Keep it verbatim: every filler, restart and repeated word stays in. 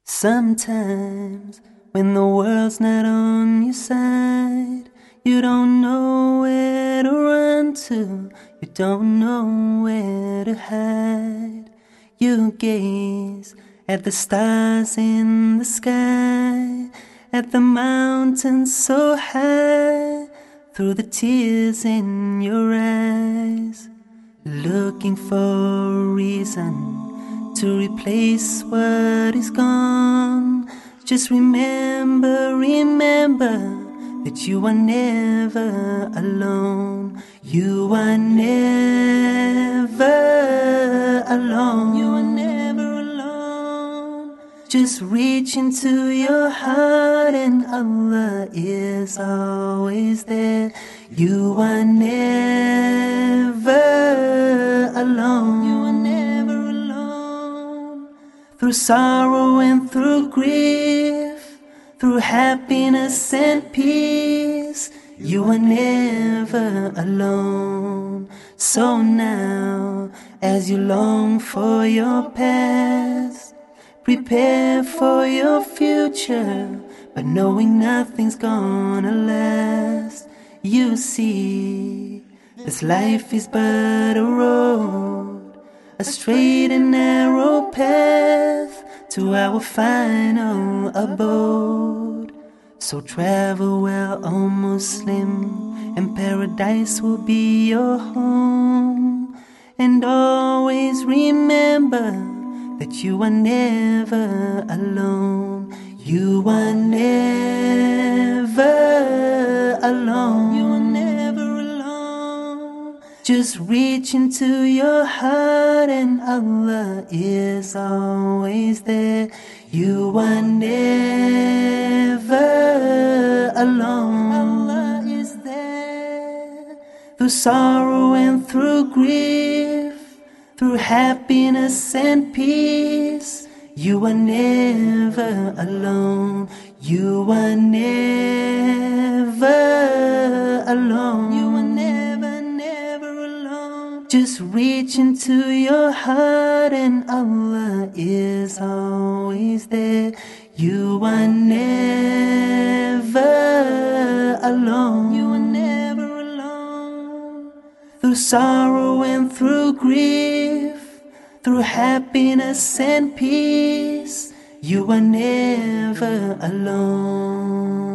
Sometimes when the world's not on your side, you don't know where to run to, you don't know where to hide. You gaze at the stars in the sky, at the mountains so high, through the tears in your eyes, looking for a reason to replace what is gone. Just remember, remember that you are never alone. You are never alone. You are never alone. Just reach into your heart and Allah is always there. You are never alone. You are never alone. Through sorrow and through grief, through happiness and peace, you are never alone. So now, as you long for your past, prepare for your future, but knowing nothing's gonna last. You see, this life is but a road, a straight and narrow path to our final abode. So travel well, O Muslim, and paradise will be your home. And always remember that you are never alone. You are never alone. You are never alone. Just reach into your heart and Allah is always there. You are never alone. Allah is there. Through sorrow and through grief, through happiness and peace, you are never alone. You are never alone. You are never, never alone. Just reach into your heart and Allah is always there. You are never alone. You are never alone. Through sorrow and through grief, through happiness and peace, you are never alone.